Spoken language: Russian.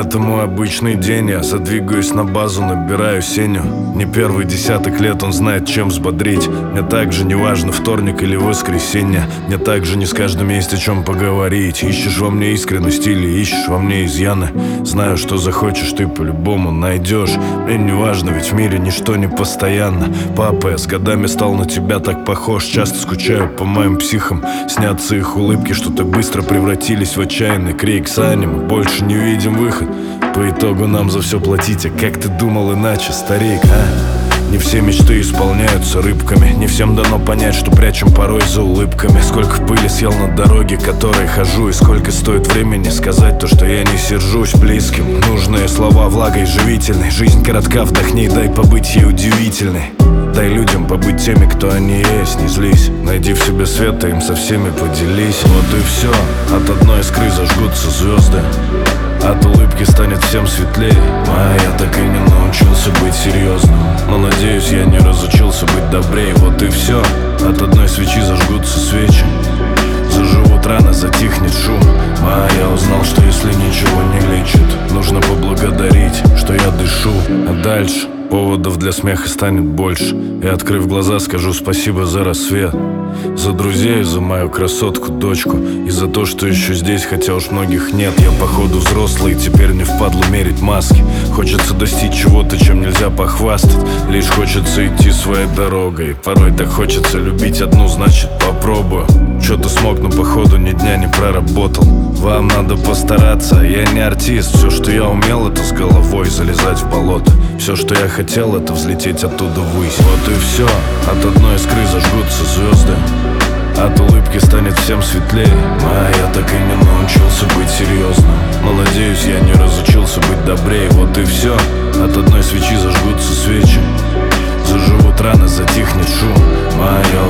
Это мой обычный день, я задвигаюсь на базу, набираю Сеню. Не первый десяток лет, он знает, чем взбодрить. Мне также не важно, вторник или воскресенье. Мне также не с каждым есть о чем поговорить. Ищешь во мне искренность или ищешь во мне изъяны. Знаю, что захочешь, ты по-любому найдешь. Мне не важно, ведь в мире ничто не постоянно. Папа, я с годами стал на тебя так похож. Часто скучаю по моим психам. Снятся их улыбки, что так быстро превратились в отчаянный крик. Саня, мы больше не видим выход. По итогу нам за все платить. А как ты думал иначе, старик, а? Не все мечты исполняются рыбками. Не всем дано понять, что прячем порой за улыбками. Сколько пыли съел на дороге, которой хожу. И сколько стоит времени сказать то, что я не сержусь близким. Нужные слова влагой живительной. Жизнь коротка, вдохни, дай побыть ей удивительной. Дай людям побыть теми, кто они есть, не злись. Найди в себе свет, и им со всеми поделись. Вот и все, от одной искры зажгутся звезды. От улыбки станет всем светлее. А я так и не научился быть серьезным. Но надеюсь, я не разучился быть добрее. Вот и все, от одной свечи зажгутся свечи. Заживут раны, затихнет шум. А я узнал, что если ничего не лечит, нужно поблагодарить, что я дышу. А дальше поводов для смеха станет больше. И, открыв глаза, скажу спасибо за рассвет. За друзей, за мою красотку, дочку. И за то, что еще здесь, хотя уж многих нет. Я походу взрослый, теперь не впадло мерить маски. Хочется достичь чего-то, чем нельзя похвастать. Лишь хочется идти своей дорогой. Порой так хочется любить одну, значит попробую. Что-то смог, но походу ни дня не проработал. Вам надо постараться, я не артист. Все, что я умел, это с головой залезать в болото. Все, что я хотел, это взлететь оттуда ввысь. Вот и все, от одной искры зажгутся звезды. От улыбки станет всем светлее. А я так и не научился быть серьезным. Но надеюсь, я не разучился быть добрее. Вот и все, от одной свечи зажгутся свечи. Заживут раны, затихнет шум. А я